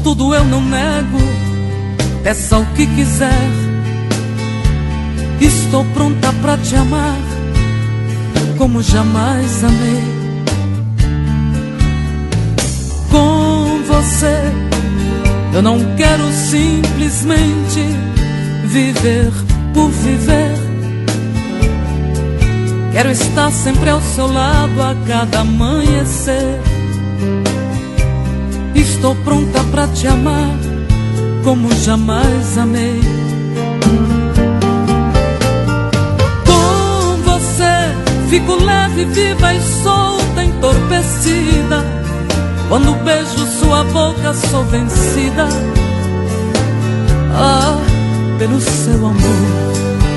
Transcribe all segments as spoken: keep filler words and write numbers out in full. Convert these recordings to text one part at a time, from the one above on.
tudo eu não nego, peça o que quiser. Estou pronta pra te amar como jamais amei. Com você eu não quero simplesmente viver por viver. Quero estar sempre ao seu lado a cada amanhecer. Estou pronta pra te amar como jamais amei. Com você fico leve, viva e solta, entorpecida. Quando beijo sua boca sou vencida. Ah, pelo seu amor.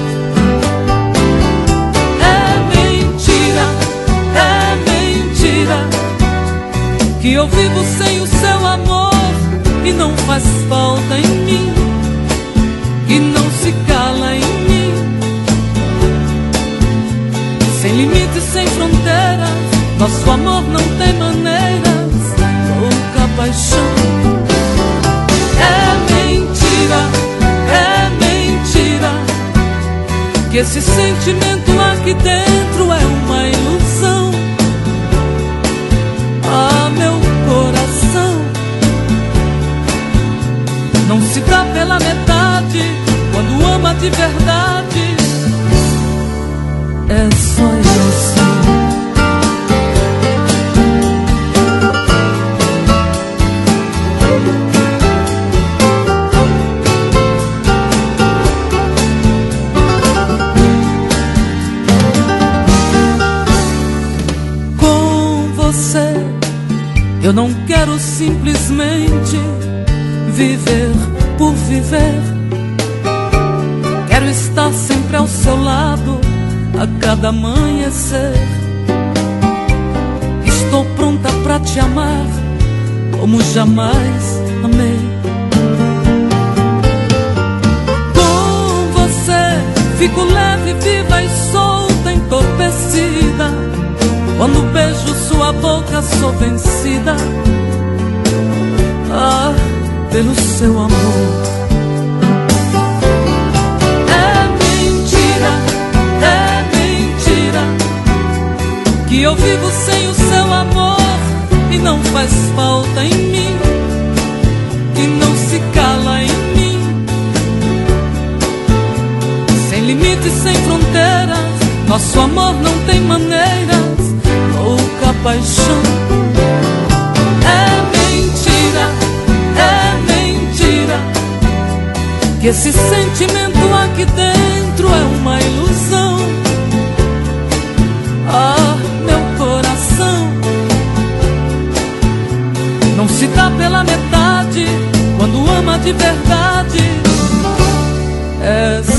Que eu vivo sem o seu amor e não faz falta em mim, que não se cala em mim. Sem limites, sem fronteiras, nosso amor não tem maneiras. Louca paixão. É mentira, é mentira, que esse sentimento aqui dentro é uma ilusão. Ah, meu coração não se dá pela metade. Quando ama de verdade, é só ilusão. Com você eu não quero simplesmente viver por viver. Quero estar sempre ao seu lado a cada amanhecer. Estou pronta pra te amar como jamais amei. Com você fico leve, viva e solta, entorpecida. Quando beijo sua boca sou vencida. Ah, pelo seu amor. É mentira, é mentira, que eu vivo sem o seu amor e não faz falta em mim, que não se cala em mim. Sem limites, sem fronteiras, nosso amor não tem maneiras. Louca paixão. É mentira, é mentira, que esse sentimento aqui dentro é uma ilusão. Ah, meu coração não se dá pela metade. Quando ama de verdade, é